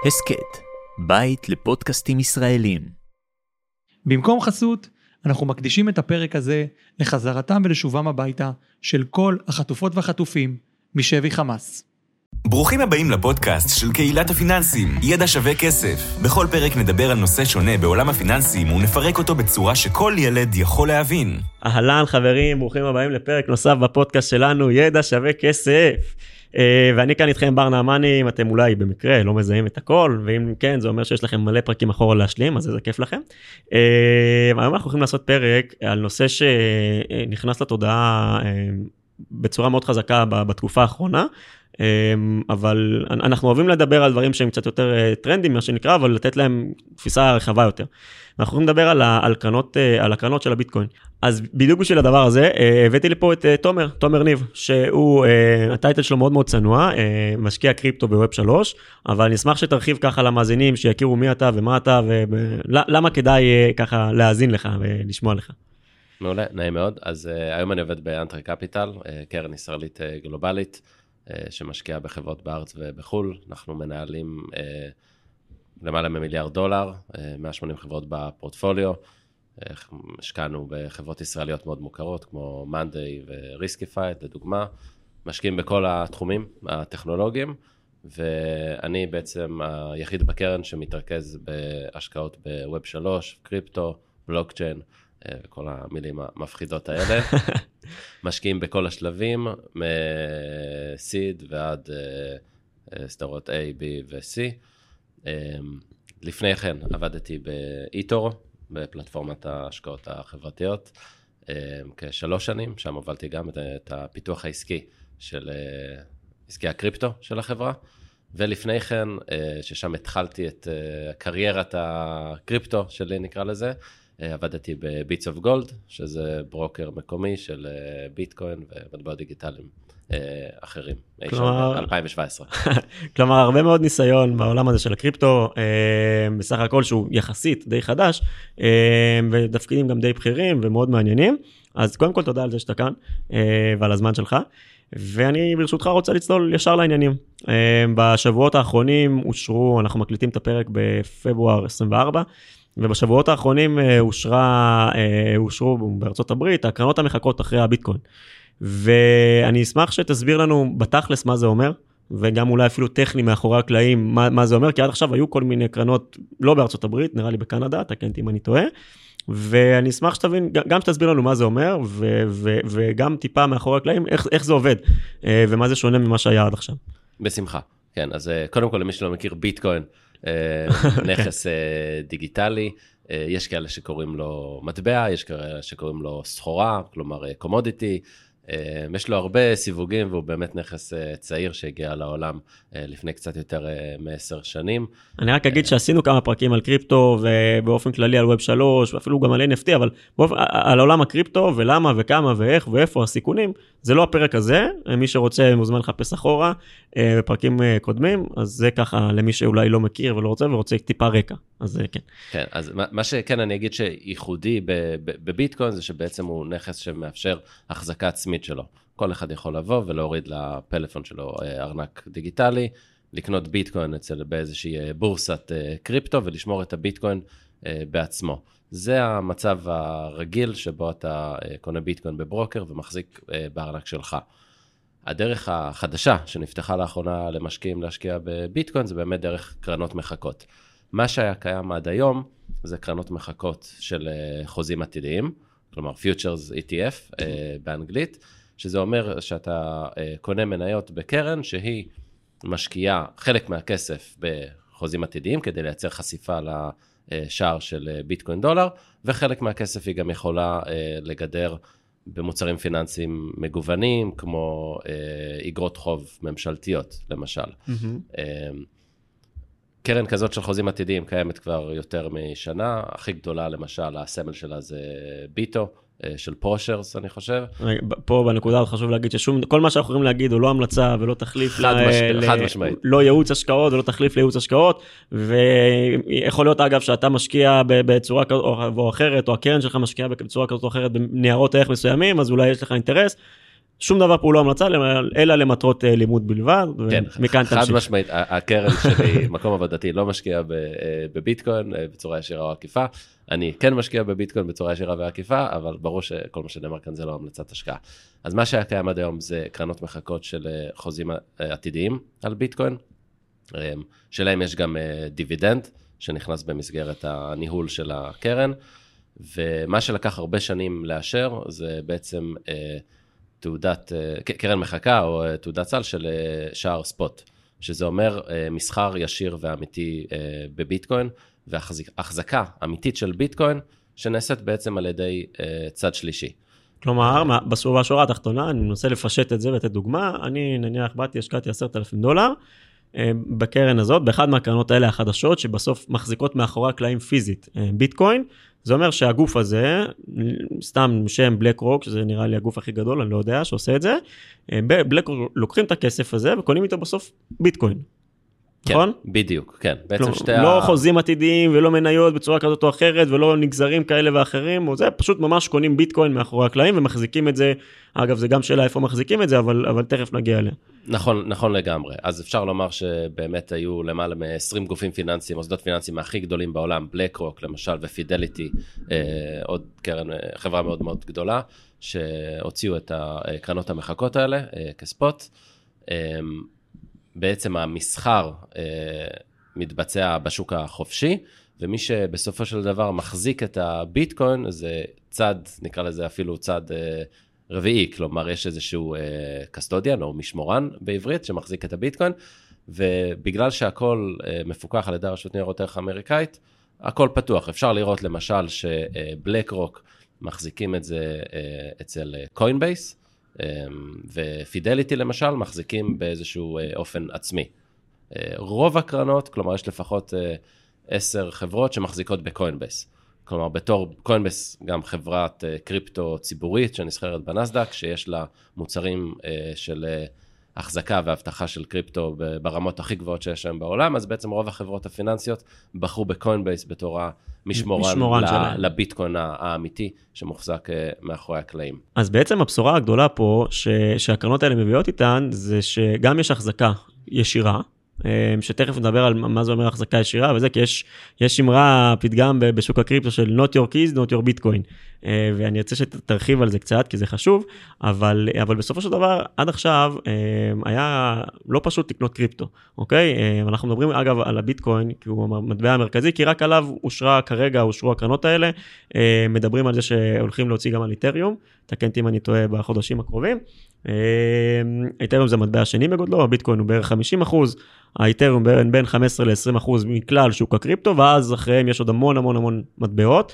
הסקט, בית לפודקאסטים ישראלים. במקום חסות, אנחנו מקדישים את הפרק הזה לחזרתם ולשובם הביתה של כל החטופות והחטופים משבי חמאס. ברוכים הבאים לפודקאסט של קהילת הפיננסים, ידע שווה כסף. בכל פרק נדבר על נושא שונה בעולם הפיננסים ונפרק אותו בצורה שכל ילד יכול להבין. אהלן חברים, ברוכים הבאים לפרק נוסף בפודקאסט שלנו, ידע שווה כסף. ואני כאן איתכם בר נעמני, אם אתם אולי במקרה לא מזהים את הכל, ואם כן זה אומר שיש לכם מלא פרקים אחורה להשלים, אז זה כיף לכם. היום אנחנו הולכים לעשות פרק על נושא שנכנס לתודעה בצורה מאוד חזקה בתקופה האחרונה, אבל אנחנו אוהבים לדבר על דברים שהם קצת יותר טרנדים, מה שנקרא, אבל לתת להם תפיסה רחבה יותר. אנחנו הולכים לדבר על הקרנות של הביטקוין. אז בדיוק בשביל הדבר הזה, הבאתי לפה את תומר ניב, שהוא, הטייטל שלו מאוד מאוד צנוע, משקיע קריפטו בווב 3, אבל אני אשמח שתרחיב ככה למאזינים, שיכירו מי אתה ומה אתה, ולמה כדאי ככה להאזין לך ולשמוע לך. מעולה, נעים מאוד. אז היום אני עובד באנטרי קפיטל, קרן ישראלית גלובלית, שמשקיעה בחברות בארץ ובחול. אנחנו מנהלים למעלה ממיליארד דולר, 180 חברות בפורטפוליו. השקענו בחברות ישראליות מאוד מוכרות, כמו מאנדיי וריסקיפייד, לדוגמה. משקיעים בכל התחומים הטכנולוגיים, ואני בעצם היחיד בקרן שמתרכז בהשקעות בווב 3, קריפטו, בלוקצ'יין, וכל המילים המפחידות האלה. משקיעים בכל השלבים, מ-seed ועד סדרות A, B ו-C. לפני כן עבדתי באיטורו, בפלטפורמת ההשקעות החברתיות, כ3 שנים, שם הובלתי גם את הפיתוח העסקי של עסקי הקריפטו של החברה, ולפני כן, ששם התחלתי את קריירת הקריפטו שלי, נקרא לזה, עבדתי בביטס אוף גולד, שזה ברוקר מקומי של ביטקוין ומטבעות דיגיטליים אחרים, כלומר, 2017. כלומר, הרבה מאוד ניסיון בעולם הזה של הקריפטו, בסך הכל שהוא יחסית די חדש, ותפקידים גם די בכירים ומאוד מעניינים. אז קודם כל תודה על זה שאתה כאן, ועל הזמן שלך. ואני ברשותך רוצה לצלול ישר לעניינים. בשבועות האחרונים אנחנו מקליטים את הפרק בפברואר 24, ובשבועות האחרונים אושרו בארצות הברית, הקרנות המחכות אחרי הביטקוין. ואני אשמח שתסביר לנו בתכלס מה זה אומר, וגם אולי אפילו טכני מאחורי הקלעים מה זה אומר, כי עד עכשיו היו כל מיני קרנות, לא בארצות הברית, נראה לי בקנדה, תקן אותי אם אני טועה, ואני אשמח שתבין, גם שתסביר לנו מה זה אומר, וגם טיפה מאחורי הקלעים, איך זה עובד, ומה זה שונה ממה שהיה עד עכשיו. בשמחה, כן, אז קודם כל למי שלא מכיר ביטקוין, נכס דיגיטלי, יש כאלה שקוראים לו מטבע, יש כאלה שקוראים לו סחורה, כלומר קומודיטי, יש לו הרבה סיווגים, והוא באמת נכס צעיר שהגיע לעולם לפני קצת יותר מ10 שנים. אני רק אגיד שעשינו כמה פרקים על קריפטו, ובאופן כללי על ווב 3, ואפילו גם על NFT, אבל על עולם הקריפטו, ולמה וכמה ואיך ואיפה הסיכונים, זה לא הפרק הזה, מי שרוצה מוזמן לחפש אחורה, בפרקים קודמים, אז זה ככה למי שאולי לא מכיר ולא רוצה, ורוצה טיפה רקע, אז כן. כן, אז מה שכן אני אגיד שייחודי בביטקוין, זה שבעצם הוא נכס שמאפשר החזקה עצמית שלו. כל אחד יכול לבוא ולהוריד לפלאפון שלו ארנק דיגיטלי, לקנות ביטקוין באיזושהי בורסת קריפטו, ולשמור את הביטקוין בעצמו. זה המצב הרגיל שבו אתה קונה ביטקוין בברוקר ומחזיק בארנק שלך. הדרך החדשה שנפתחה לאחרונה למשקיעים להשקיע בביטקוין, זה באמת דרך קרנות מחכות. מה שהיה קיים עד היום, זה קרנות מחכות של חוזים עתידיים, כלומר Futures ETF באנגלית, שזה אומר שאתה קונה מניות בקרן שהיא משקיעה חלק מהכסף בחוזים עתידיים, כדי לייצר חשיפה לשער של ביטקוין דולר, וחלק מהכסף היא גם יכולה לגדר במוצרים פיננסיים מגוונים, כמו אגרות חוב ממשלתיות, למשל. קרן כזאת של חוזים עתידיים קיימת כבר יותר משנה, הכי גדולה למשל, הסמל שלה זה ביטו, של פרושרס, אני חושב. פה בנקודה חשוב להגיד שכל מה שאנחנו יכולים להגיד הוא לא המלצה ולא תחליף, חד משמעית. לא ייעוץ השקעות ולא תחליף לייעוץ השקעות, ויכול להיות אגב שאתה משקיע בצורה כזאת או אחרת, או הקרן שלך משקיעה בצורה כזאת או אחרת בניירות ערך מסוימים, אז אולי יש לך אינטרס, שום דבר פה לא המלצה, אלא למטרות לימוד בלבד, כן, ומכאן חד תמשיך. משמעית, הקרן שלי, מקום עבודתי, לא משקיע בביטקוין בצורה ישירה או עקיפה, אני כן משקיע בביטקוין בצורה ישירה ועקיפה, אבל ברור שכל מה שנאמר כאן זה לא המלצת השקעה. אז מה שהיה קיים עד היום זה קרנות מחכות של חוזים עתידיים על ביטקוין, שלהם יש גם דיבידנד, שנכנס במסגרת הניהול של הקרן, ומה שלקח הרבה שנים לאשר, זה בעצם קרן מחכה או תעודת סל של שער ספוט, שזה אומר מסחר ישיר ואמיתי בביטקוין, והחזקה אמיתית של ביטקוין, שנעשית בעצם על ידי צד שלישי. כלומר, בשורה התחתונה, אני מנסה לפשט את זה ולתת דוגמה, אני נניח השקעתי $10,000, בקרן הזאת, באחד מהקרנות האלה החדשות, שבסוף מחזיקות מאחורי הקלעים פיזית ביטקוין, זה אומר שהגוף הזה, סתם שם בלק רוק, שזה נראה לי הגוף הכי גדול, אני לא יודע, שעושה את זה, בלק רוק לוקחים את הכסף הזה, וקונים איתו בסוף ביטקוין. נכון? בדיוק, כן. בעצם לא חוזים עתידיים ולא מניות בצורה כזאת או אחרת, ולא נגזרים כאלה ואחרים, או זה פשוט ממש קונים ביטקוין מאחורי הקלעים, ומחזיקים את זה, אגב זה גם שאלה איפה מחזיקים את זה, אבל תכף נגיע אליה. נכון לגמרי. אז אפשר לומר שבאמת היו למעלה מ-20 גופים פיננסיים, מוסדות פיננסיים הכי גדולים בעולם, בלק רוק למשל, ופידליטי, עוד קרן, חברה מאוד מאוד גדולה, שהוציאו את הקרנות המחכות האלה כספוט. בעצם המסחר מתבצע בשוק החופשי, ומי שבסופו של דבר מחזיק את הביטקוין, זה צד, נקרא לזה אפילו צד רביעי, כלומר יש איזשהו קסטודיאן או משמורן בעברית שמחזיק את הביטקוין, ובגלל שהכל מפוקח על ידי רשות ניירות ערך אמריקאית, הכל פתוח. אפשר לראות למשל שבלק רוק מחזיקים את זה אצל קוינבייס, ופידליטי למשל מחזיקים באיזשהו אופן עצמי. רוב הקרנות, כלומר יש לפחות 10 חברות שמחזיקות בקוינבייס. כלומר בתור קוינבייס גם חברת קריפטו ציבורית שנסחרת בנסדק, שיש לה מוצרים של החזקה והבטחה של קריפטו ברמות הכי גבוהות שיש היום בעולם, אז בעצם רוב החברות הפיננסיות בחרו בקוינבייס בתור משמורן לביטקוין האמיתי שמוחזק מאחורי הקלעים. אז בעצם הבשורה הגדולה פה שהקרנות האלה מביאות איתן, זה שגם יש החזקה ישירה, שתכף נדבר על מה זה אומר החזקה ישירה, וזה כי יש אמרה פתגם בשוק הקריפטו של not your keys, not your bitcoin, ואני רוצה שתרחיב על זה קצת, כי זה חשוב, אבל בסופו של דבר, עד עכשיו, היה לא פשוט לקנות קריפטו, אוקיי? אנחנו מדברים אגב על הביטקוין, כי הוא המטבע המרכזי, כי רק עליו אושרו הקרנות האלה, מדברים על זה שהולכים להוציא גם על איתריום, תקנתי אם אני טועה בחודשים הקרובים, האיתריום זה המטבע השני בגודלו, הביטקוין הוא בערך 50%, האיתריום בין 15 ל-20% מכלל שוק הקריפטו, ואז אחריהם יש עוד המון מטבעות,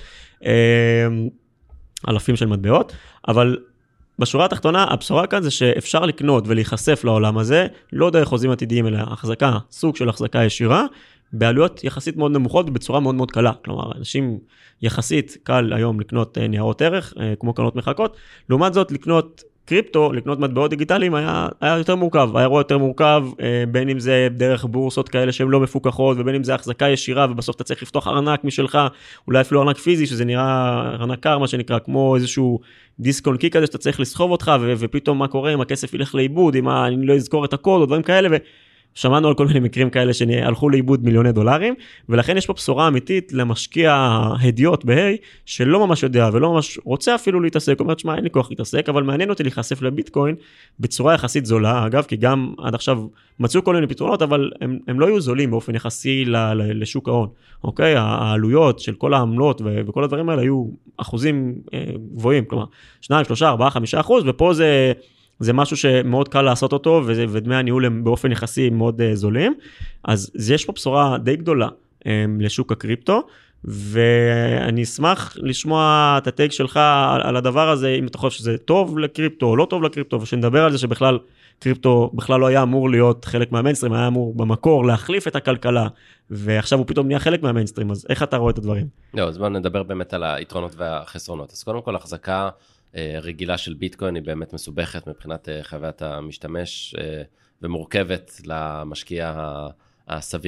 אלפים של מטבעות, אבל בשורה התחתונה, הבשורה כאן זה שאפשר לקנות ולהיחשף לעולם הזה, לא דרך חוזים עתידיים, אלא החזקה, סוג של החזקה ישירה, בעלויות יחסית מאוד נמוכות ובצורה מאוד מאוד קלה. כלומר, אנשים יחסית קל היום לקנות ניירות ערך, כמו קרנות מחכות, לעומת זאת לקנות קריפטו, לקנות מטבעות דיגיטליים היה יותר מורכב, היה אירוע יותר מורכב, בין אם זה דרך בורסות כאלה שהן לא מפוקחות, ובין אם זה החזקה ישירה, ובסוף אתה צריך לפתוח ארנק משלך, אולי אפילו ארנק פיזי, שזה נראה ארנק קר, מה שנקרא, כמו איזשהו דיסק און קי כזה, שאתה צריך לסחוב אותך, ופתאום מה קורה אם הכסף ילך לאיבוד, אם אני לא אזכור את הקוד, או דברים כאלה, שמענו על כל מיני מקרים כאלה שהלכו לאיבוד מיליוני דולרים, ולכן יש פה בשורה אמיתית למשקיע הדיוט בהי, שלא ממש יודע ולא ממש רוצה אפילו להתעסק, אומרת, שמה, אין לי כוח להתעסק, אבל מעניין אותי להיחשף לביטקוין בצורה יחסית זולה, אגב, כי גם עד עכשיו מצאו כל מיני פתרונות, אבל הם לא יהיו זולים באופן יחסי לשוק ההון, אוקיי? העלויות של כל העמלות וכל הדברים האלה היו אחוזים גבוהים, כלומר, 2, 3, 4, 5%, ופה זה משהו שמאוד קל לעשות אותו, ודמי הניהול הם באופן יחסי מאוד זולים, אז יש פה בשורה די גדולה לשוק הקריפטו, ואני אשמח לשמוע את הטייק שלך על הדבר הזה, אם אתה חושב שזה טוב לקריפטו או לא טוב לקריפטו, ושנדבר על זה שבכלל קריפטו בכלל לא היה אמור להיות חלק מהמיינסטרים, היה אמור במקור להחליף את הכלכלה, ועכשיו הוא פתאום נהיה חלק מהמיינסטרים, אז איך אתה רואה את הדברים? לא, אז בואו נדבר באמת על היתרונות והחסרונות. אז קודם כל, החזקה רגילה של ביטקוין היא באמת מסובכת מבחינת חוויית המשתמש ומורכבת למשקיע הסביר.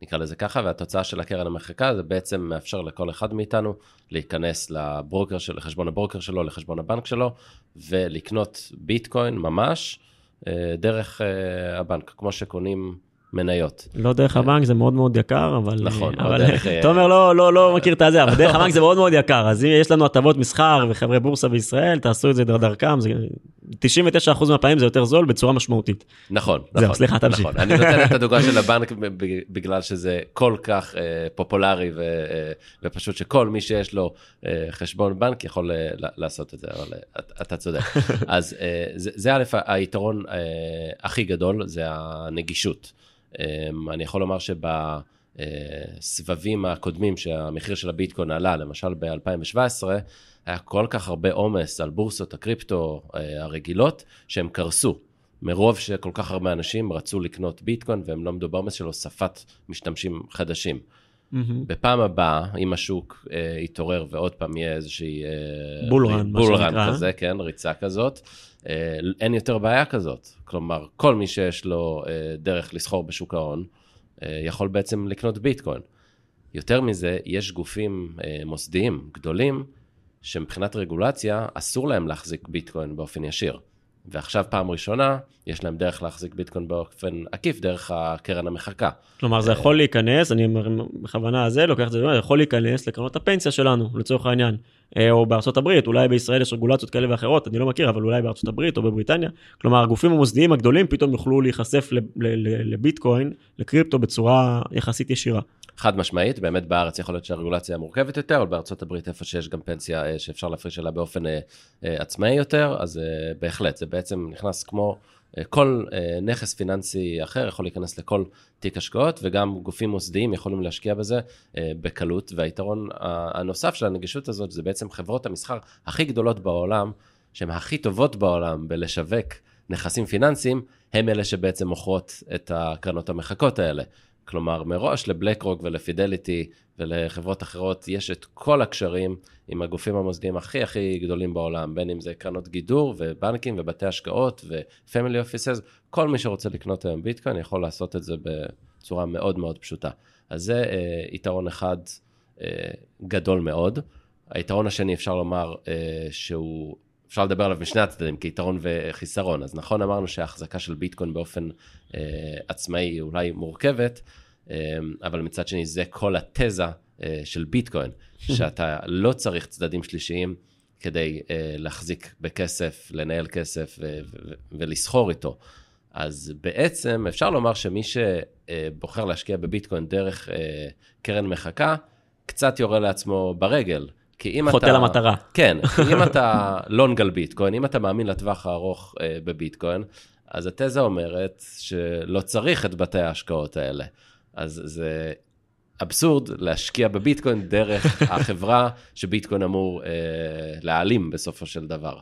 נקרא לזה ככה, והתוצאה של הקרן המחקה זה בעצם מאפשר לכל אחד מאיתנו להיכנס לחשבון הברוקר שלו, לחשבון הבנק שלו, ולקנות ביטקוין ממש דרך הבנק, כמו שקונים מניות. לא דרך הבנק, זה מאוד מאוד יקר, אבל... נכון. תומר לא מכיר את זה, אבל דרך הבנק זה מאוד מאוד יקר, אז אם יש לנו הטבות מסחר וחברי בורסה בישראל, תעשו את זה דרכם, 99% מהפעמים זה יותר זול בצורה משמעותית. נכון. זהו, סליחה, תמשיך. אני נותן את הדוגמה של הבנק בגלל שזה כל כך פופולרי, ופשוט שכל מי שיש לו חשבון בנק יכול לעשות את זה, אבל אתה צודק. אז זה היתרון הכי גדול, זה הנגישות. אני יכול לומר שבסבבים הקודמים שהמחיר של הביטקוין עלה, למשל ב-2017, היה כל כך הרבה עומס על בורסות הקריפטו הרגילות, שהם קרסו. מרוב שכל כך הרבה אנשים רצו לקנות ביטקוין, והם לא מדובר בעומס של הוספת משתמשים חדשים. בפעם הבאה, אם השוק יתעורר ועוד פעם יהיה איזושהי בולרן כזה, כן, ריצה כזאת, אין יותר בעיה כזאת. כלומר, כל מי שיש לו דרך לסחור בשוק ההון, יכול בעצם לקנות ביטקוין. יותר מזה, יש גופים מוסדיים גדולים, שמבחינת רגולציה, אסור להם להחזיק ביטקוין באופן ישיר. ועכשיו פעם ראשונה, יש להם דרך להחזיק ביטקוין באופן עקיף, דרך הקרן המחקה. כלומר, זה יכול להיכנס, אני בכוונה הזה, לוקח את זה, יכול להיכנס לקרנות הפנסיה שלנו, לצורך העניין, או בארצות הברית, אולי בישראל יש רגולציות כאלה ואחרות, אני לא מכיר, אבל אולי בארצות הברית או בבריטניה, כלומר, הגופים המוסדיים הגדולים פתאום יוכלו להיחשף לביטקוין, לקריפטו, בצורה יחסית ישירה. חד משמעית, באמת בארץ יכול להיות שהרגולציה מורכבת יותר, אבל בארצות הברית איפה שיש גם פנסיה שאפשר להפריש עליה באופן עצמאי יותר, אז בהחלט, זה בעצם נכנס כמו כל נכס פיננסי אחר, יכול להיכנס לכל תיק השקעות, וגם גופים מוסדיים יכולים להשקיע בזה בקלות, והיתרון הנוסף של הנגישות הזאת, זה בעצם חברות המסחר הכי גדולות בעולם, שהן הכי טובות בעולם בלשווק נכסים פיננסיים, הם אלה שבעצם מוכרות את הקרנות המחקות האלה. כלומר, מראש לבלק רוק ולפידליטי ולחברות אחרות, יש את כל הקשרים עם הגופים המוסדיים הכי גדולים בעולם, בין אם זה קרנות גידור ובנקים ובתי השקעות ופמילי אופיסס, כל מי שרוצה לקנות היום ביטקוין יכול לעשות את זה בצורה מאוד מאוד פשוטה. אז זה יתרון אחד גדול מאוד. היתרון השני אפשר לומר שהוא... אפשר לדבר עליו משני הצדדים, כיתרון וחיסרון. אז נכון אמרנו שההחזקה של ביטקוין באופן עצמאי היא אולי מורכבת, אבל מצד שני זה כל התזה של ביטקוין, שאתה לא צריך צדדים שלישיים כדי להחזיק בכסף, לנהל כסף ולסחור איתו. אז בעצם אפשר לומר שמי שבוחר להשקיע בביטקוין דרך קרן מחקה, קצת יורה לעצמו ברגל, חוטא למטרה. כן, אם אתה לונג על ביטקוין, אם אתה מאמין לטווח הארוך בביטקוין, אז התזה אומרת שלא צריך את בתי ההשקעות האלה. אז זה אבסורד להשקיע בביטקוין דרך החברה שביטקוין אמור להעלים בסופו של דבר.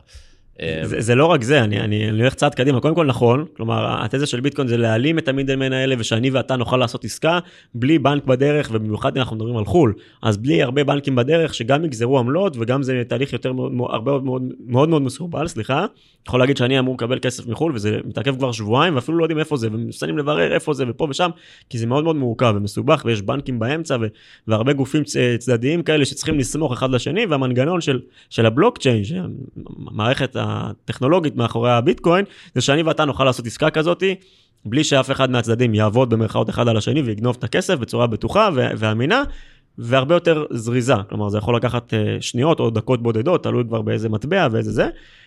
זה לא רק זה, אני הולך צעד קדימה, קודם כל נכון, כלומר, התזה של ביטקוין זה להעלים את המידלמן האלה, ושאני ואתה נוכל לעשות עסקה, בלי בנק בדרך, ובמיוחד אנחנו מדברים על חול, אז בלי הרבה בנקים בדרך, שגם יגזרו עמלות, וגם זה תהליך יותר מאוד מסורבל, סליחה, יכול להגיד שאני אמור לקבל כסף מחול, וזה מתעכב כבר שבועיים, ואפילו לא יודעים איפה זה, ומסתנים לברר איפה זה, ופה ושם, כי זה מאוד מאוד מורכב ומסובך, ויש בנקים באמצע, והרבה גופים צדדיים כאלה שצריכים לסמוך אחד לשני, והמנגנון של הבלוקצ'יין, המערכת הטכנולוגית מאחורי הביטקוין, זה שאני ואתה נוכל לעשות עסקה כזאת, בלי שאף אחד מהצדדים יעבוד במרכאות אחד על השני, ויגנוב את הכסף בצורה בטוחה ואמינה, והרבה יותר זריזה, כלומר זה יכול לקחת שניות או דקות בודדות, תלוי כבר באיזה מטבע ואיזה זה,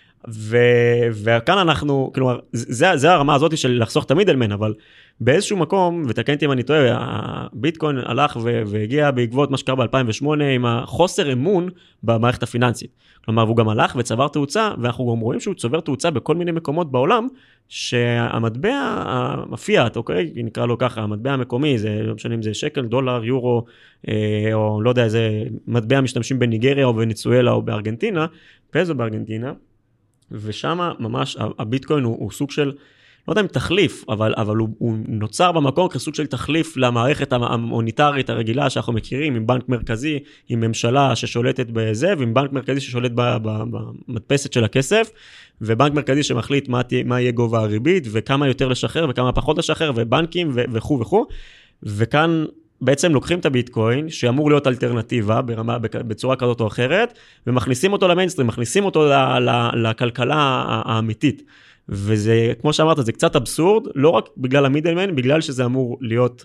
וכאן אנחנו, כלומר, זה הרמה הזאת של לחסוך את המידלמן, אבל באיזשהו מקום, ותקנתי אם אני טועה, הביטקוין הלך והגיע בעקבות מה שקרה ב-2008 עם החוסר אמון במערכת הפיננסית. כלומר, הוא גם הלך וצבר תאוצה, ואנחנו גם רואים שהוא צובר תאוצה בכל מיני מקומות בעולם, שהמטבע הפיאט, אוקיי, נקרא לו ככה, המטבע המקומי, זה לא משנה אם זה שקל, דולר, יורו, או לא יודע, איזה מטבע משתמשים בניגריה או בניצואלה או בארגנטינה, פזו בארגנטינה, ושם ממש הביטקוין הוא סוג של, לא יודע אם תחליף, אבל הוא נוצר במקום כסוג של תחליף למערכת המוניטרית הרגילה שאנחנו מכירים, עם בנק מרכזי, עם ממשלה ששולטת בזה, ועם בנק מרכזי ששולט במדפסת של הכסף, ובנק מרכזי שמחליט מה יהיה גובה הריבית, וכמה יותר לשחרר וכמה פחות לשחרר, ובנקים וכו' וכו'. וכאן בעצם לוקחים את הביטקוין, שאמור להיות אלטרנטיבה בצורה כזאת או אחרת, ומכניסים אותו למיינסטרים, מכניסים אותו לכלכלה האמיתית. וזה, כמו שאמרת, זה קצת אבסורד, לא רק בגלל המידלמן, בגלל שזה אמור להיות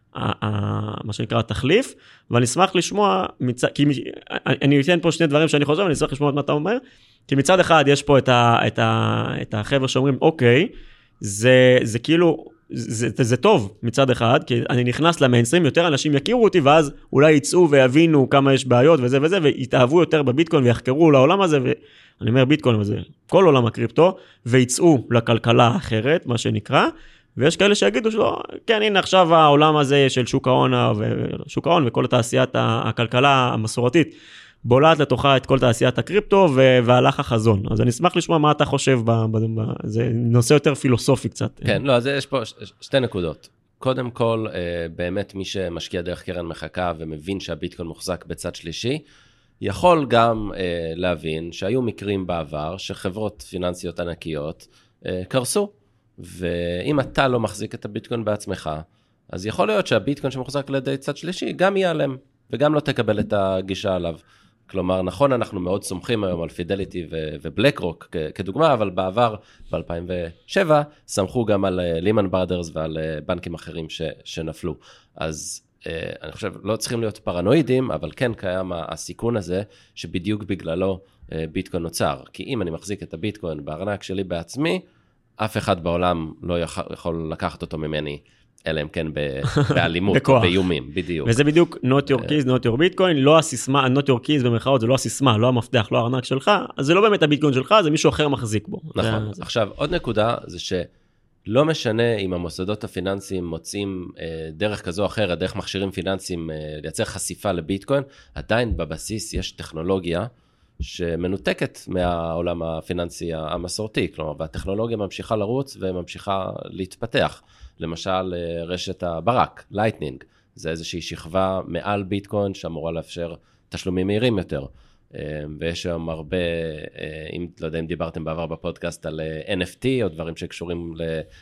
מה שנקרא התחליף, ואני אשמח לשמוע, כי אני אתן פה שני דברים שאני חושב, ואני אשמח לשמוע את מה אתה אומר, כי מצד אחד יש פה את החבר'ה שאומרים, אוקיי, זה כאילו, זה טוב מצד אחד, כי אני נכנס למיינסטרים, יותר אנשים יכירו אותי, ואז אולי יצאו ויבינו כמה יש בעיות וזה וזה, ויתאהבו יותר בביטקוין ויחקרו לעולם הזה, ואני אומר ביטקוין וזה, כל עולם הקריפטו, ויצאו לכלכלה האחרת, מה שנקרא, ויש כאלה שיגידו שלא, כן, הנה עכשיו העולם הזה של שוק ההון וכל תעשיית הכלכלה המסורתית, בולעת לתוכה את כל תעשיית הקריפטו והלך החזון. אז אני אשמח לשמוע מה אתה חושב, זה נושא יותר פילוסופי קצת. כן, לא, אז יש פה שתי נקודות. קודם כל, באמת מי שמשקיע דרך קרן מחקה ומבין שהביטקוין מוחזק בצד שלישי, יכול גם להבין שהיו מקרים בעבר שחברות פיננסיות ענקיות קרסו. ואם אתה לא מחזיק את הביטקוין בעצמך, אז יכול להיות שהביטקוין שמוחזק לידי צד שלישי גם ייעלם, וגם לא תקבל את הגישה עליו. כלומר, נכון, אנחנו מאוד סומכים היום על פידליטי ובלק רוק כדוגמה, אבל בעבר, ב-2007, סמכו גם על לימן ברדרס ועל בנקים אחרים שנפלו. אז אני חושב, לא צריכים להיות פרנואידים, אבל כן קיים הסיכון הזה, שבדיוק בגללו ביטקוין נוצר. כי אם אני מחזיק את הביטקוין בארנק שלי בעצמי, אף אחד בעולם לא יכול לקחת אותו ממני, אלא אם כן באלימות, באיומים, בדיוק. וזה בדיוק not your keys, not your bitcoin, לא הסיסמה, not your keys במרכאות, זה לא הסיסמה, לא המפתח, לא הארנק שלך, אז זה לא באמת הביטקוין שלך, זה מישהו אחר מחזיק בו. נכון. עכשיו, עוד נקודה זה שלא משנה אם המוסדות הפיננסיים מוצאים דרך כזו או אחרת, דרך מכשירים פיננסיים לייצר חשיפה לביטקוין, עדיין בבסיס יש טכנולוגיה שמנותקת מהעולם הפיננסי המסורתי, כלומר, והטכנולוגיה ממשיכה לרוץ וממשיכה להתפתח. למשל, רשת הברק, לייטנינג, זה איזושהי שכבה מעל ביטקוין שאמורה לאפשר תשלומים מהירים יותר. ויש שם הרבה, לא יודע אם דיברתם בעבר בפודקאסט על NFT או דברים שקשורים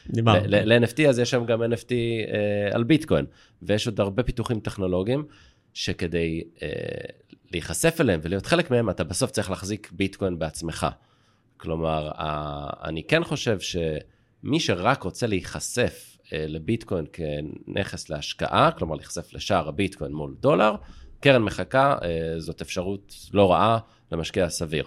ל-NFT, אז יש שם גם NFT על ביטקוין. ויש עוד הרבה פיתוחים טכנולוגיים שכדי להיחשף אליהם ולהיות חלק מהם, אתה בסוף צריך להחזיק ביטקוין בעצמך. כלומר, אני כן חושב שמי שרק רוצה להיחשף לביטקוין כנכס להשקעה, כלומר להיחשף לשער הביטקוין מול דולר, קרן מחקה זאת אפשרות לא רעה למשקיע סביר.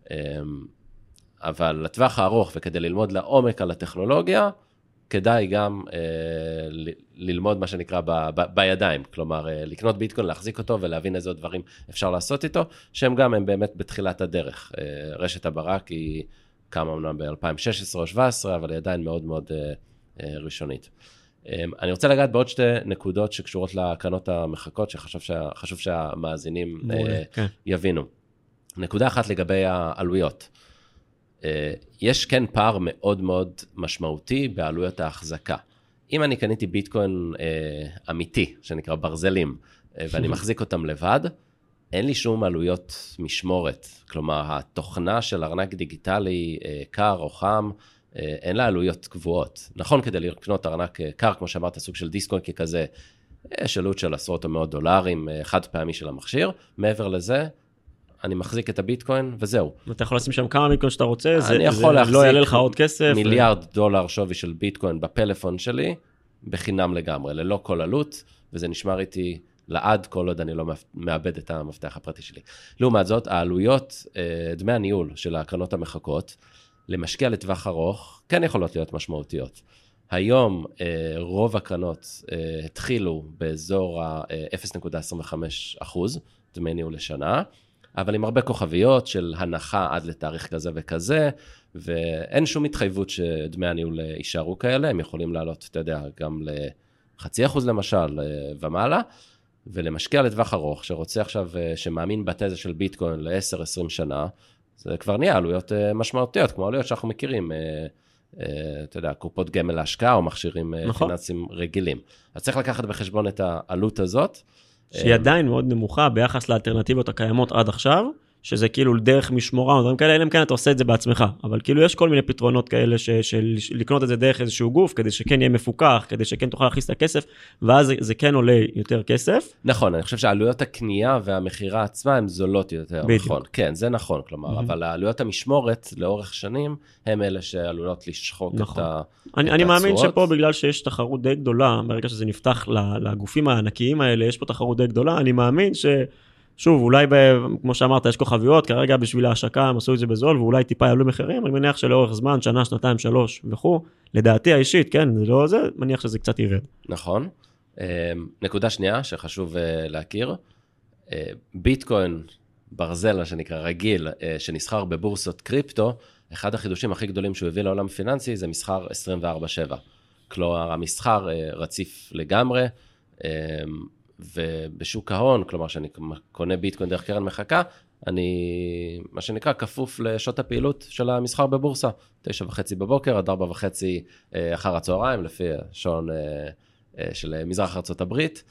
אבל לטווח הארוך וכדי ללמוד לעומק על הטכנולוגיה, כדאי גם ללמוד מה שנקרא בידיים, כלומר לקנות ביטקוין, להחזיק אותו ולהבין איזה דברים אפשר לעשות איתו, שהם גם הם באמת בתחילת הדרך. רשת הברק היא קמה אמנם ב-2016 או 2017, אבל היא עדיין מאוד מאוד ראשונית. אני רוצה לגעת בעוד שתי נקודות שקשורות לקרנות המחקות, שחשוב שהמאזינים יבינו. נקודה אחת לגבי העלויות. יש כן פער מאוד מאוד משמעותי בעלויות ההחזקה. אם אני קניתי ביטקוין אמיתי, שנקרא ברזלים, ואני מחזיק אותם לבד, אין לי שום עלויות משמורת. כלומר, התוכנה של ארנק דיגיטלי קר או חם, אין לה עלויות קבועות. נכון, כדי לקנות ארנק קר, כמו שאמרת, סוג של דיסק-און כזה, יש עלות של עשרות או מאות דולרים, חד פעמי של המכשיר. מעבר לזה, אני מחזיק את הביטקוין, וזהו. אתה יכול לשים שם כמה ביטקוין שאתה רוצה, זה לא יעלה לך עוד כסף. מיליארד דולר שווי של ביטקוין בפלאפון שלי, בחינם לגמרי, ללא כל עלות, וזה נשמר איתי לעד כל עוד אני לא מאבד את המפתח הפרטי שלי. לעומת זאת, העלויות, דמי הניהול של הקרנות המחקות, למשקיע לטווח ארוך, כן יכולות להיות משמעותיות. היום רוב הקרנות התחילו באזור ה-0.25% דמי ניהול לשנה, אבל עם הרבה כוכביות של הנחה עד לתאריך כזה וכזה, ואין שום התחייבות שדמי הניהול יישארו כאלה, הם יכולים לעלות, אתה יודע, גם ל0.5% למשל ומעלה, ולמשקיע לטווח ארוך, שרוצה עכשיו, שמאמין בתזה של ביטקוין ל-10-20 שנה, זה כבר נהיה עלויות משמעותיות, כמו עלויות שאנחנו מכירים, אתה יודע, קופות גמל להשקעה או מכשירים פיננסיים רגילים. אז צריך לקחת בחשבון את העלות הזאת. שהיא עדיין מאוד נמוכה ביחס לאלטרנטיבות הקיימות עד עכשיו, שזה כאילו דרך משמורה, או דברים כאלה, אלא אם כן אתה עושה את זה בעצמך, אבל כאילו יש כל מיני פתרונות כאלה של לקנות את זה דרך איזשהו גוף, כדי שכן יהיה מפוקח, כדי שכן תוכל להכניס את הכסף, ואז זה כן עולה יותר כסף. נכון, אני חושב שעלויות הקנייה והמחירה עצמה הן זולות יותר, בדיוק. נכון, כן, זה נכון, כלומר, אבל העלויות המשמורת לאורך שנים, הם אלה שעלולות לשחוק נכון. את אני מאמין התשואות. שפה, בגלל שיש תחרות די גדולה, ברגע שזה נפתח לגופים הענקיים האלה, יש פה תחרות די גדולה, אני מאמין שוב, אולי כמו שאמרת, יש כוכביות, כרגע בשביל ההשקה הם עשו את זה בזול, ואולי טיפה יעלו מחירים, אני מניח שלאורך זמן, שנה, שנתיים, 3 וכו', לדעתי האישית, כן, זה לא זה, מניח שזה קצת ירד. נכון. נקודה שנייה שחשוב להכיר, ביטקוין ברזל, מה שנקרא רגיל, שנסחר בבורסות קריפטו, אחד החידושים הכי גדולים שהוא הביא לעולם פיננסי, זה מסחר 24/7. כלומר, המסחר רציף לגמרי, ובשוק ההון, כלומר, שאני קונה ביטקוין דרך קרן מחכה, אני, מה שנקרא, כפוף לשעות הפעילות של המסחר בבורסה, 9:30 בבוקר, עד 4:30 אחר הצהריים, לפי שעון של מזרח ארצות הברית,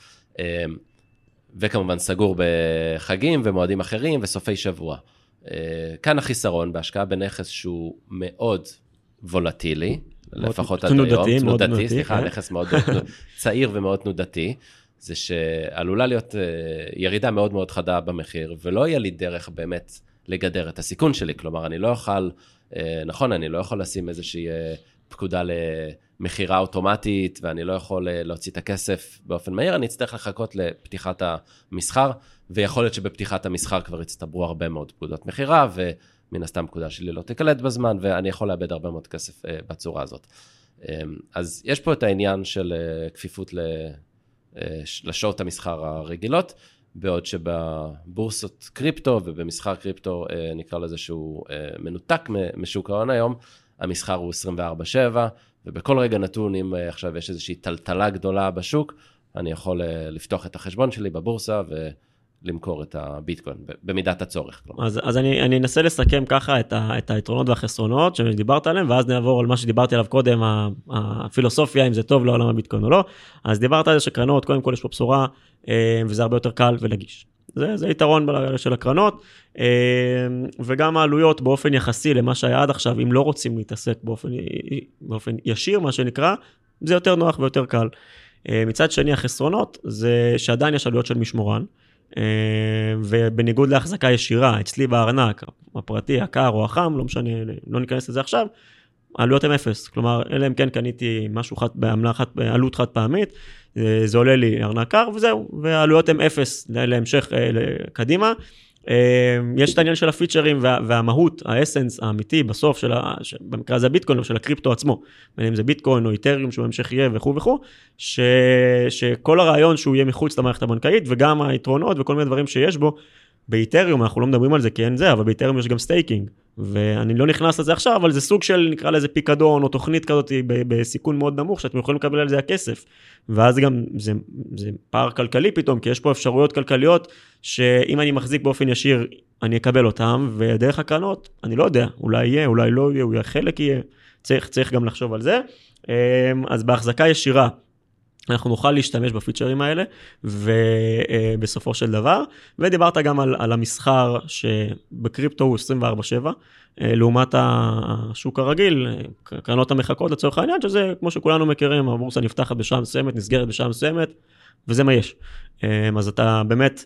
וכמובן סגור בחגים ומועדים אחרים וסופי שבוע. כאן החיסרון בהשקעה בנכס שהוא מאוד וולטילי, לפחות עד היום, תנודתי, סליחה, נכס מאוד צעיר ומאוד תנודתי, זה שעלולה להיות ירידה מאוד מאוד חדה במחיר, ולא יהיה לי דרך באמת לגדר את הסיכון שלי, כלומר, אני לא אוכל, נכון, אני לא יכול לשים איזושהי פקודה למחירה אוטומטית, ואני לא יכול להוציא את הכסף באופן מהיר, אני אצטרך לחכות לפתיחת המסחר, ויכול להיות שבפתיחת המסחר כבר יצטברו הרבה מאוד פקודות מחירה, ומן הסתם פקודה שלי לא תקלט בזמן, ואני יכול לאבד הרבה מאוד כסף בצורה הזאת. אז יש פה את העניין של כפיפות לשעות המסחר הרגילות, בעוד שבבורסות קריפטו ובמסחר קריפטו נקרא לזה שהוא מנותק משוק ההון היום, המסחר הוא 24/7, ובכל רגע נתון, אם עכשיו יש איזושהי טלטלה גדולה בשוק, אני יכול לפתוח את החשבון שלי בבורסה ולמכור את הביטקוין, במידת הצורך. אז אני אנסה לסכם ככה את היתרונות והחסרונות שדיברת עליהם, ואז נעבור על מה שדיברתי עליו קודם, הפילוסופיה, אם זה טוב לעולם הביטקוין או לא. אז דיברת על זה שקרנות, קודם כל יש פה בשורה, וזה הרבה יותר קל ונגיש. זה יתרון של הקרנות, וגם העלויות באופן יחסי למה שהיה עד עכשיו, אם לא רוצים להתעסק באופן ישיר, מה שנקרא, זה יותר נוח ויותר קל. מצד שני, החסרונות, זה שעדיין יש עלויות של משמורן, ובניגוד להחזקה ישירה, אצלי בארנק, הפרטי, הקר או החם, לא משנה, לא ניכנס לזה עכשיו, העלויות הן 0, כלומר, אלה אם כן קניתי משהו בעלות חד פעמית, זה עולה לי ארנק קר וזהו, והעלויות הן 0 להמשך קדימה. יש את העניין של הפיצ'רים והמהות, האסנס האמיתי בסוף במקרה הזה הביטקוין או של הקריפטו עצמו, בין אם זה ביטקוין או איתריום שהוא המשך יהיה וכו', שכל הרעיון שהוא יהיה מחוץ למערכת הבנקאית, וגם היתרונות וכל מיני דברים שיש בו, באיתריום, אנחנו לא מדברים על זה כי אין זה, אבל באיתריום יש גם סטייקינג, ואני לא נכנס לזה עכשיו, אבל זה סוג של, נקרא לזה פיקדון, או תוכנית כזאת בסיכון מאוד נמוך, שאתם יכולים לקבל על זה הכסף, ואז גם זה פער כלכלי פתאום, כי יש פה אפשרויות כלכליות, שאם אני מחזיק באופן ישיר, אני אקבל אותם, ודרך הקרנות, אני לא יודע, אולי יהיה, אולי לא יהיה, אולי חלק יהיה, צריך גם לחשוב על זה. אז בהחזקה ישירה, אנחנו נוכל להשתמש בפיצ'רים האלה, ובסופו של דבר, ודיברת גם על המסחר שבקריפטו הוא 24/7, לעומת השוק הרגיל, קרנות המחכות לצורך העניין, שזה כמו שכולנו מכירים, הבורסה נפתחת בשעה מסוימת, נסגרת בשעה מסוימת, וזה מה יש. אז אתה באמת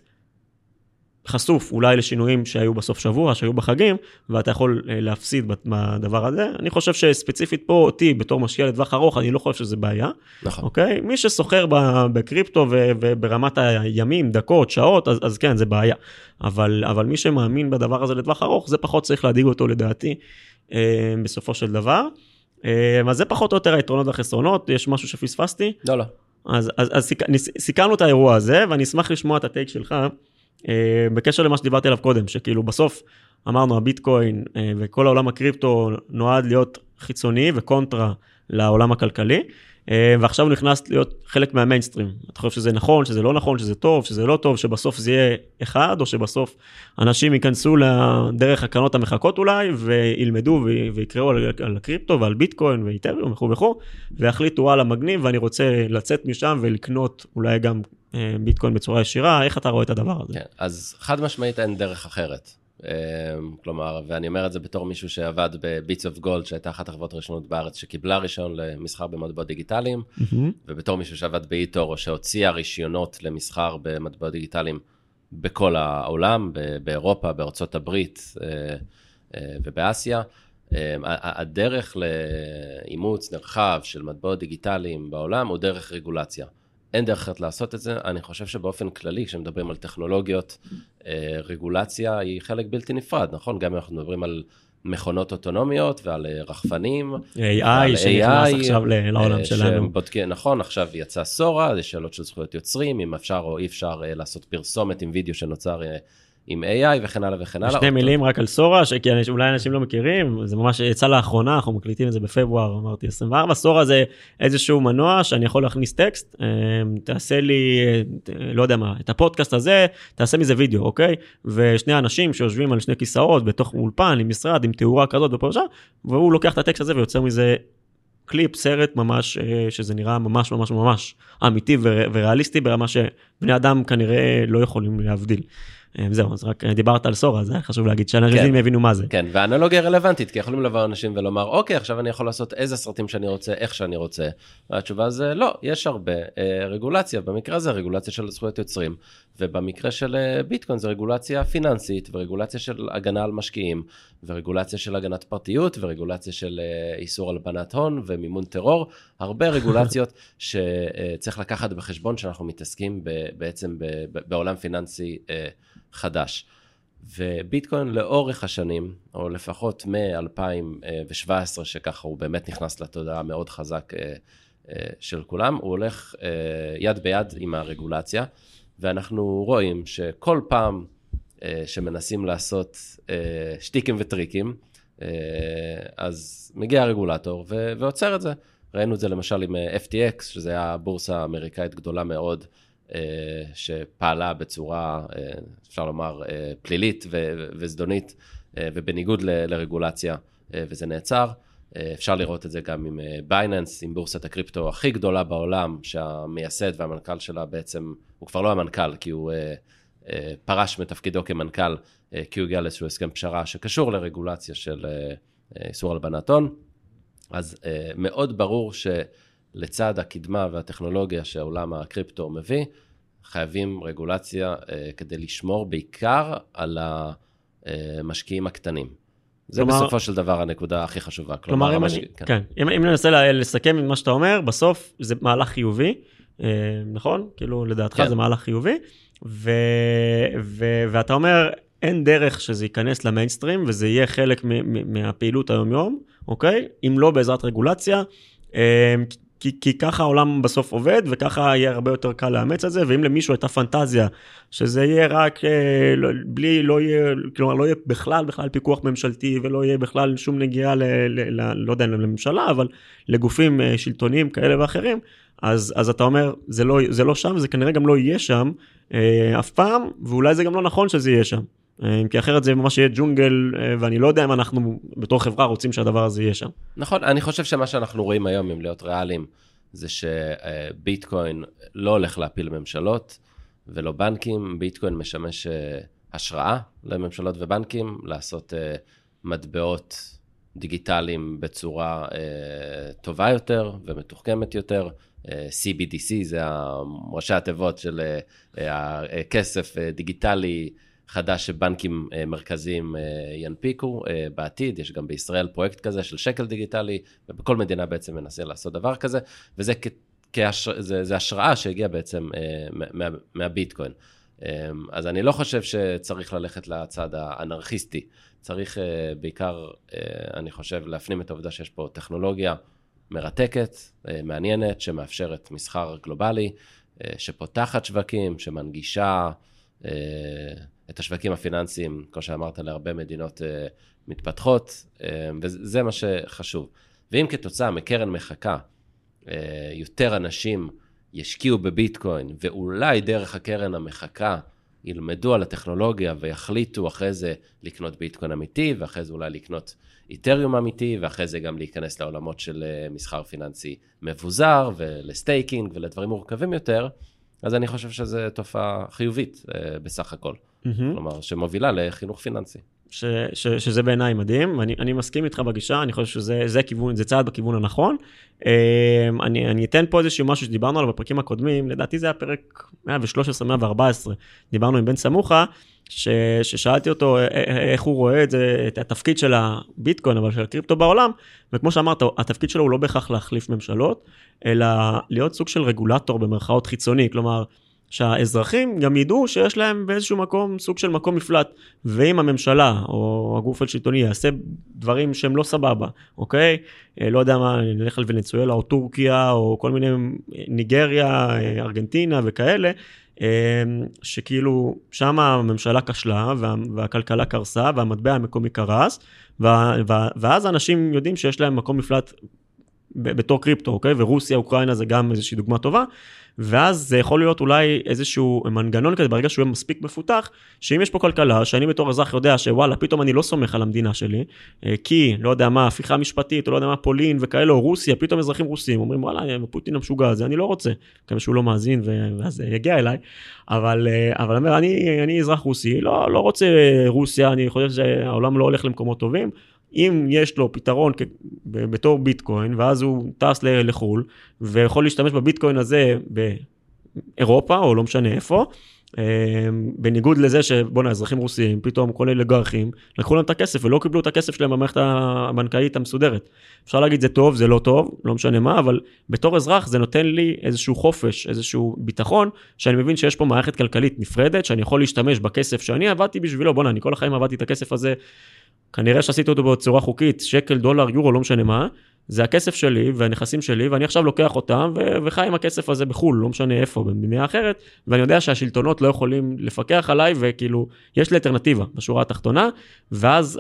חשוף אולי לשינויים שהיו בסוף שבוע, שהיו בחגים, ואתה יכול להפסיד בדבר הזה. אני חושב שספציפית פה אותי, בתור משקיע לטווח ארוך, אני לא חושב שזה בעיה. נכון. אוקיי? מי שסוחר בקריפטו וברמת הימים, דקות, שעות, אז כן, זה בעיה. אבל מי שמאמין בדבר הזה לטווח ארוך, זה פחות צריך להדיג אותו לדעתי, בסופו של דבר. אז זה פחות או יותר היתרונות והחסרונות. יש משהו שפספסתי? לא. אז סיכמנו את האירוע הזה, ואני אשמח לשמוע את הטייק שלך, בקשר למה שדיברתי עליו קודם, שכאילו בסוף אמרנו הביטקוין וכל העולם הקריפטו נועד להיות חיצוני וקונטרה לעולם הכלכלי, ועכשיו הוא נכנס להיות חלק מהמיינסטרים. אתה חושב שזה נכון, שזה לא נכון, שזה טוב, שזה לא טוב, שבסוף זה יהיה אחד, או שבסוף אנשים ייכנסו לדרך הקרנות המחכות אולי, וילמדו ויקראו על הקריפטו ועל ביטקוין ואיתריום וכו', והחליטו על המגניב, ואני רוצה לצאת משם ולקנות אולי גם ביטקוין בצורה ישירה. איך אתה רואה את הדבר הזה? כן, אז חד משמעית אין דרך אחרת. כלומר, ואני אומר את זה בתור מישהו שעבד בביטס אוף גולד, שהייתה אחת החברות הראשונות בארץ שקיבלה רישיון למסחר במטבעות דיגיטליים, ובתור מישהו שעבד באיטור, או שהוציאה רישיונות למסחר במטבעות דיגיטליים בכל העולם, באירופה, בארצות הברית ובאסיה. הדרך לאימוץ נרחב של מטבעות דיגיטליים בעולם הוא דרך רגולציה. אין דרך אחרת לעשות את זה. אני חושב שבאופן כללי, כשמדברים על טכנולוגיות, רגולציה היא חלק בלתי נפרד, נכון? גם אם אנחנו מדברים על מכונות אוטונומיות ועל רחפנים. AI שנכנס עכשיו לעולם שלנו. נכון, עכשיו יצא סורה, זה שאלות של זכויות יוצרים, אם אפשר או אי אפשר לעשות פרסומת עם וידאו שנוצר עם AI וכן הלאה וכן הלאה. שתי מילים רק על סורה, שאולי אנשים לא מכירים, זה ממש יצא לאחרונה, אנחנו מקליטים את זה בפברואר, אמרתי 24, סורה זה איזשהו מנוע שאני יכול להכניס טקסט, תעשה לי, לא יודע מה, את הפודקאסט הזה, תעשה מזה וידאו, אוקיי? ושני אנשים שיושבים על שני כיסאות, בתוך אולפן, עם משרד, עם תאורה כזאת ופה ושם, והוא לוקח את הטקסט הזה ויוצר מזה קליפ, סרט ממש, שזה נראה ממש ממש ממש אמיתי וריאליסטי, ברמה שבני אדם כנראה לא יכולים להבדיל. זהו, אז רק דיברת על סורה, זה חשוב להגיד שאנשים הבינו מה זה. כן, והאנלוגיה רלוונטית, כי יכולים לבוא אנשים ולומר, אוקיי, עכשיו אני יכול לעשות איזה סרטים שאני רוצה, איך שאני רוצה. והתשובה זה לא, יש הרבה רגולציה, במקרה זה רגולציה של זכויות יוצרים, ובמקרה של ביטקוין זה רגולציה פיננסית, ורגולציה של הגנה על משקיעים, ורגולציה של הגנת פרטיות, ורגולציה של איסור הלבנת הון ומימון טרור, הרבה רגולציות שצריך לקחת בחשבון שאנחנו מתעסקים בעצם בעולם פיננסי חדש. וביטקוין לאורך השנים, או לפחות מ-2017, שככה הוא באמת נכנס לתודעה מאוד חזק של כולם, הוא הולך יד ביד עם הרגולציה, ואנחנו רואים שכל פעם שמנסים לעשות שטיקים וטריקים, אז מגיע הרגולטור ועוצר את זה. ראינו את זה למשל עם FTX, שזה היה בורסה אמריקאית גדולה מאוד, שפעלה בצורה, אפשר לומר, פלילית וזדונית, ובניגוד לרגולציה, וזה נעצר. אפשר לראות את זה גם עם בייננס, עם בורסת הקריפטו הכי גדולה בעולם, שהמייסד והמנכ"ל שלה בעצם, הוא כבר לא המנכ"ל, כי הוא פרש מתפקידו כמנכ"ל, כי הוא הגיע לאיזשהו הסכם פשרה שקשור לרגולציה של איסור הלבנת הון. אז מאוד ברור שלצד הקדמה והטכנולוגיה שעולם הקריפטו מביא, חייבים רגולציה כדי לשמור בעיקר על המשקיעים הקטנים. זה בסופו של דבר הנקודה הכי חשובה. כלומר, אם ננסה לסכם עם מה שאתה אומר, בסוף זה מהלך חיובי, נכון? כאילו לדעתך זה מהלך חיובי, ואתה אומר, אין דרך שזה ייכנס למיינסטרים, וזה יהיה חלק מהפעילות היום-יום, אוקיי? אם לא בעזרת רגולציה, כי ככה העולם בסוף עובד, וככה יהיה הרבה יותר קל לאמץ את זה, ואם למישהו הייתה פנטזיה, שזה יהיה רק, לא יהיה בכלל פיקוח ממשלתי, ולא יהיה בכלל שום נגיעה, לא יודע, לממשלה, אבל לגופים שלטוניים כאלה ואחרים, אז אתה אומר, זה לא שם, זה כנראה גם לא יהיה שם, אף פעם, ואולי זה גם לא נכון שזה יהיה שם. כי אחרת זה ממש יהיה ג'ונגל, ואני לא יודע אם אנחנו בתור חברה רוצים שהדבר הזה יהיה שם. נכון, אני חושב שמה שאנחנו רואים היום, אם להיות ריאליים, זה שביטקוין לא הולך להפיל ממשלות, ולא בנקים. ביטקוין משמש השראה לממשלות ובנקים, לעשות מטבעות דיגיטליים בצורה טובה יותר ומתוחכמת יותר. CBDC זה ראשי התיבות של הכסף דיגיטלי חדש שבנקים מרכזיים ינפיקו בעתיד. יש גם בישראל פרויקט כזה של שקל דיגיטלי, ובכל מדינה בעצם מנסה לעשות דבר כזה, וזה זה השראה שהגיעה בעצם מהביטקוין. אז אני לא חושב שצריך ללכת לצד האנרכיסטי, צריך בעיקר, אני חושב, להפנים את העובדה שיש פה טכנולוגיה מרתקת, מעניינת, שמאפשרת מסחר גלובלי, שפותחת שווקים, שמנגישה את השווקים הפיננסיים, כמו שאמרת, להרבה מדינות מתפתחות, וזה מה שחשוב. ואם כתוצאה מקרן מחכה, יותר אנשים ישקיעו בביטקוין, ואולי דרך הקרן המחכה ילמדו על הטכנולוגיה ויחליטו אחרי זה לקנות ביטקוין אמיתי, ואחרי זה אולי לקנות איתריום אמיתי, ואחרי זה גם להיכנס לעולמות של מסחר פיננסי מבוזר, ולסטייקינג ולדברים מורכבים יותר, אז אני חושב שזו תופעה חיובית בסך הכל. כלומר, שמובילה לחינוך פיננסי. שזה בעיניי מדהים, אני מסכים איתך בגישה, אני חושב שזה כיוון, זה צעד בכיוון הנכון. אני אתן פה איזשהו משהו שדיברנו עליו בפרקים הקודמים, לדעתי זה היה פרק 113, 114, דיברנו עם בן סמוכה, ששאלתי אותו איך הוא רואה את התפקיד של הביטקוין, אבל של הקריפטו בעולם, וכמו שאמרת, התפקיד שלו הוא לא בהכרח להחליף ממשלות, אלא להיות סוג של רגולטור במרכאות חיצוני, כלומר, שהאזרחים גם ידעו שיש להם באיזשהו מקום, סוג של מקום מפלט, ואם הממשלה או הגוף השלטוני יעשה דברים שהם לא סבבה, אוקיי? לא יודע מה, נלך על ונצואלה או טורקיה, או כל מיני ניגריה, ארגנטינה וכאלה, שכאילו שם הממשלה כשלה, והכלכלה קרסה, והמטבע המקומי קרס, ואז האנשים יודעים שיש להם מקום מפלט בתור קריפטו, אוקיי? ורוסיה, אוקראינה זה גם איזושהי דוגמה טובה, ואז זה יכול להיות אולי איזשהו מנגנון כזה, ברגע שהוא יהיה מספיק מפותח, שאם יש פה כלכלה, שאני בתור אזרח יודע שוואלה, פתאום אני לא סומך על המדינה שלי, כי, לא יודע מה, הפיכה משפטית, או לא יודע מה, פולין וכאלה, או רוסיה, פתאום אזרחים רוסים, אומרים, וואלה, פוטין המשוגע הזה, אני לא רוצה, כמה שהוא לא מאזין, ואז יגיע אליי, אבל אומר, אני אזרח רוסי, לא רוצה רוסיה, אני חושב שהעולם לא הולך למקומות טובים, אם יש לו פתרון בתור ביטקוין, ואז הוא טס לחול, ויכול להשתמש בביטקוין הזה באירופה, או לא משנה איפה, בניגוד לזה שבונה, אזרחים רוסיים, פתאום כל אלה גרחים, לקחו להם את הכסף, ולא קיבלו את הכסף שלהם במערכת הבנקאית המסודרת. אפשר להגיד זה טוב, זה לא טוב, לא משנה מה, אבל בתור אזרח זה נותן לי איזשהו חופש, איזשהו ביטחון, שאני מבין שיש פה מערכת כלכלית נפרדת, שאני יכול להשתמש בכסף שאני עבדתי בשבילו, בונה, אני כל החיים עבדתי את הכסף הזה, כנראה שעשיתי אותו בצורה חוקית, שקל, דולר, יורו, לא משנה מה, זה הכסף שלי והנכסים שלי, ואני עכשיו לוקח אותם וחי עם הכסף הזה בחול, לא משנה איפה, במדינה אחרת, ואני יודע שהשלטונות לא יכולים לפקח עליי, וכאילו, יש לי אלטרנטיבה בשורה התחתונה, ואז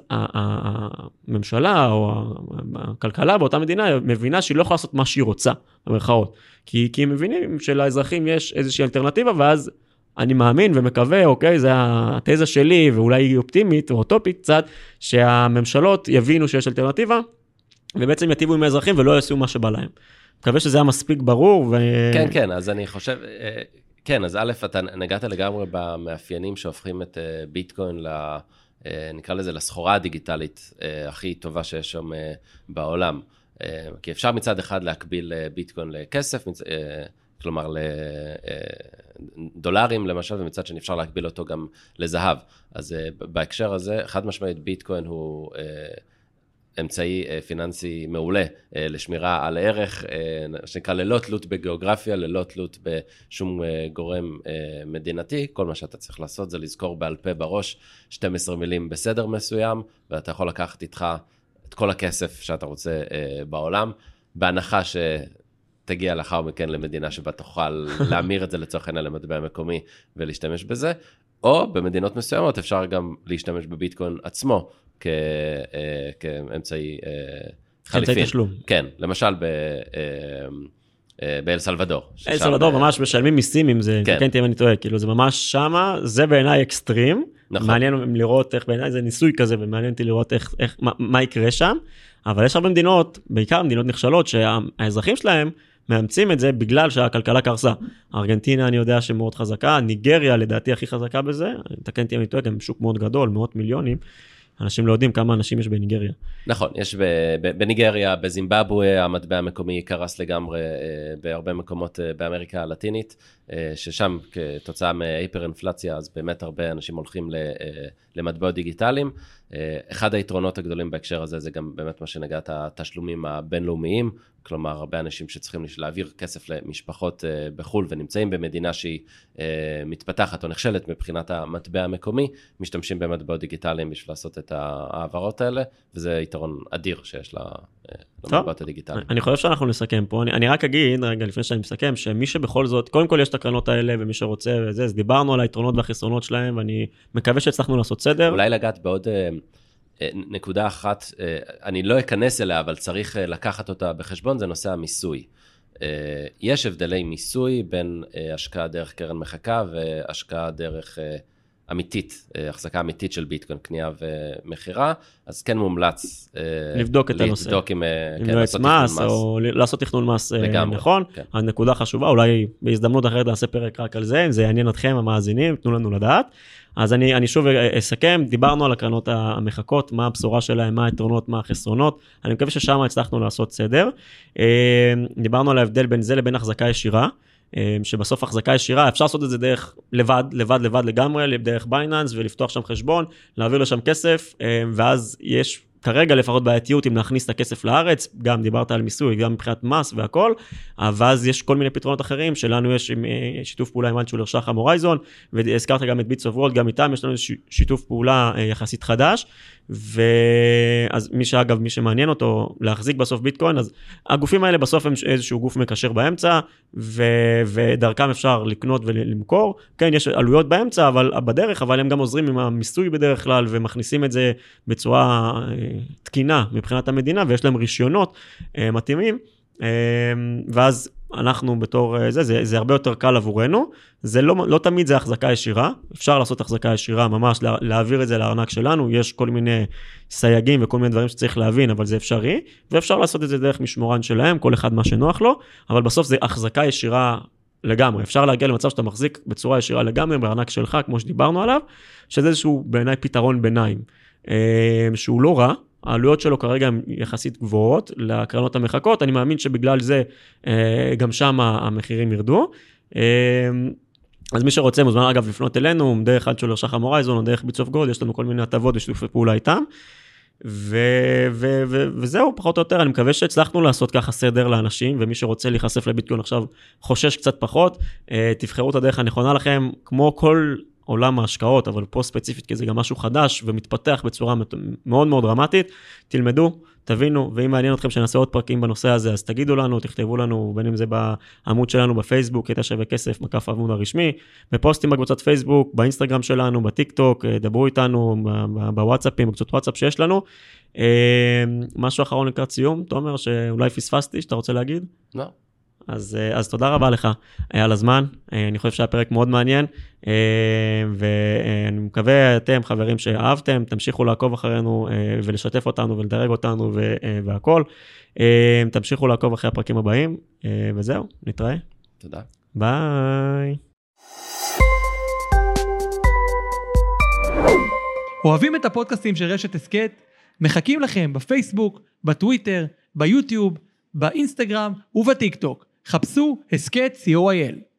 הממשלה או הכלכלה באותה מדינה מבינה שהיא לא יכולה לעשות מה שהיא רוצה, במרכאות, כי הם מבינים שלאזרחים יש איזושהי אלטרנטיבה, ואז אני מאמין ומקווה, אוקיי, זה התזה שלי, ואולי היא אופטימית או אוטופית קצת, שהממשלות יבינו שיש אלטרנטיבה, ובעצם יטיבו עם האזרחים ולא יעשו מה שבא להם. מקווה שזה היה מספיק ברור. כן, אז אני חושב, כן, אז א', אתה נגעת לגמרי במאפיינים שהופכים את ביטקוין, נקרא לזה, לסחורה הדיגיטלית הכי טובה שיש שם בעולם. כי אפשר מצד אחד להקביל ביטקוין לכסף, כלומר לדולרים למשל, ומצד שני אפשר להקביל אותו גם לזהב. אז בהקשר הזה, חד משמעית ביטקוין הוא אמצעי פיננסי מעולה לשמירה על ערך, שנקרא ללא תלות בגיאוגרפיה, ללא תלות בשום גורם מדינתי. כל מה שאתה צריך לעשות זה לזכור בעל פה בראש 12 מילים בסדר מסוים, ואתה יכול לקחת איתך את כל הכסף שאתה רוצה בעולם, בהנחה שתגיע לאחר מכן למדינה שבה תוכל להמיר את זה לצורך העניין למטבע מקומי ולהשתמש בזה, או במדינות מסוימות אפשר גם להשתמש בביטקוין עצמו, כאמצעי חליפין. אמצעי תשלום. כן, למשל באל סלבדור. אל סלבדור ממש משלמים מיסים עם זה, כן תהיה אני טועה, כאילו זה ממש שמה, זה בעיניי אקסטרים, מעניין לראות איך בעיניי זה ניסוי כזה, ומעניין אותי לראות מה יקרה שם, אבל יש הרבה מדינות, בעיקר מדינות נכשלות, שהאזרחים שלהם מאמצים את זה בגלל שהכלכלה קרסה. ארגנטינה אני יודע שמאוד חזקה, ניגריה לדעתי הכי חזקה בזה, תקן תהיה אני טועה, גם שוק מאוד גדול, מאות מיליונים, אנשים לא יודעים כמה אנשים יש בניגריה. נכון, יש בניגריה, בזימבבואה, המטבע המקומי קרס לגמרי בהרבה מקומות באמריקה הלטינית, ששם כתוצאה מהיפר אינפלציה, אז באמת הרבה אנשים הולכים למטבעות דיגיטליים. אחד היתרונות הגדולים בהקשר הזה, זה גם באמת מה שנגעת התשלומים הבינלאומיים, כלומר הרבה אנשים שצריכים להעביר כסף למשפחות בחול, ונמצאים במדינה שהיא מתפתחת או נכשלת מבחינת המטבע המקומי, משתמשים במטבעות דיגיטליים בשביל לעשות את העברות האלה, וזה יתרון אדיר שיש למטבעות הדיגיטליים. אני חושב שאנחנו נסכם פה, אני רק אגיד, רגע לפני שאני מסכם, שמי שבכל זאת, קודם כל יש את הקרנות האלה, ומי שרוצה וזה, אז דיברנו על היתרונות והחסרונות שלהם, ואני מקווה שהצלחנו לעשות סדר. אולי לגעת בעוד נקודה אחת, אני לא אכנס אליה, אבל צריך לקחת אותה בחשבון, זה נושא המיסוי. יש הבדלי מיסוי בין השקעה דרך קרן מחקה, והשקעה דרך אמיתית, החזקה אמיתית של ביטקוין, קנייה ומחירה, אז כן מומלץ לבדוק את הנושא. לבדוק עם יועץ מס, או לעשות תכנון מס נכון. הנקודה חשובה, אולי בהזדמנות אחרת נעשה פרק רק על זה, אם זה יעניין אתכם, המאזינים, תנו לנו לדעת. אז אני שוב אסכם, דיברנו על הקרנות המחכות, מה הבשורה שלהם, מה היתרונות, מה החסרונות, אני מקווה ששם הצלחנו לעשות סדר. דיברנו על ההבדל בין זה לבין החזקה ישירה, שבסוף החזקה ישירה, אפשר לעשות את זה דרך לבד לגמרי, דרך בייננס, ולפתוח שם חשבון, להעביר לשם כסף, ואז יש כרגע לפחות בעייתיות אם להכניס את הכסף לארץ, גם דיברת על מיסוי, גם מבחינת מס והכל, ואז יש כל מיני פתרונות אחרים, שלנו יש שיתוף פעולה עם אנשולר שחם הורייזון, והזכרת גם את ביטס אוף וורלד, גם איתם יש לנו שיתוף פעולה יחסית חדש, ואז מי שמעניין אותו להחזיק בסוף ביטקוין, אז הגופים האלה בסוף הם איזשהו גוף מקשר באמצע, ודרכם אפשר לקנות ולמכור, כן, יש עלויות באמצע, בדרך, אבל הם גם עוזרים עם המיסוי בדרך כלל, ומכניסים את זה בצורה תקינה מבחינת המדינה, ויש להם רישיונות מתאימים, ואז אנחנו בתור זה הרבה יותר קל עבורנו, זה לא תמיד זה החזקה ישירה, אפשר לעשות החזקה ישירה, ממש להעביר את זה לארנק שלנו, יש כל מיני סייגים וכל מיני דברים שצריך להבין, אבל זה אפשרי, ואפשר לעשות את זה דרך משמורן שלהם, כל אחד מה שנוח לו, אבל בסוף זה החזקה ישירה לגמרי, אפשר להגיע למצב שאתה מחזיק בצורה ישירה לגמרי, בארנק שלך, כמו שדיברנו עליו, שזה איזשהו בעיניי פתרון ביניים, שהוא לא רע, העלויות שלו כרגע הן יחסית גבוהות לקרנות המחכות, אני מאמין שבגלל זה גם שם המחירים ירדו, אז מי שרוצה מוזמן אגב לפנות אלינו, דרך אנשולר שחם הורייזון או דרך ביטס אוף וורלד, יש לנו כל מיני הטבות ושיתופי פעולה איתם, וזהו פחות או יותר, אני מקווה שהצלחנו לעשות ככה סדר לאנשים, ומי שרוצה להיחשף לביטקוין עכשיו חושש קצת פחות, תבחרו את הדרך הנכונה לכם, כמו כל עולם ההשקעות, אבל פה ספציפית, כי זה גם משהו חדש ומתפתח בצורה מאוד מאוד דרמטית, תלמדו, תבינו, ואם מעניין אתכם שנעשה עוד פרקים בנושא הזה, אז תגידו לנו, תכתבו לנו, בין אם זה בעמוד שלנו בפייסבוק, קטע שווה כסף, מקף העמוד הרשמי, בפוסטים בקבוצת פייסבוק, באינסטגרם שלנו, בטיק טוק, דברו איתנו, בוואטסאפים, בקבוצות וואטסאפ שיש לנו. משהו אחרון לקראת סיום, תומר, שאולי פספסתי, שאתה רוצה להגיד? לא. אז תודה רבה לך על הזמן, אני חושב שהיה פרק מאוד מעניין, ואני מקווה אתם חברים שאהבתם, תמשיכו לעקוב אחרינו ולשתף אותנו ולדרג אותנו והכל, תמשיכו לעקוב אחרי הפרקים הבאים, וזהו, נתראה. תודה. ביי. אוהבים את הפודקאסטים של רשת הסקט? מחכים לכם בפייסבוק, בטוויטר, ביוטיוב, באינסטגרם ובטיק טוק. חפשו הסקט co.il.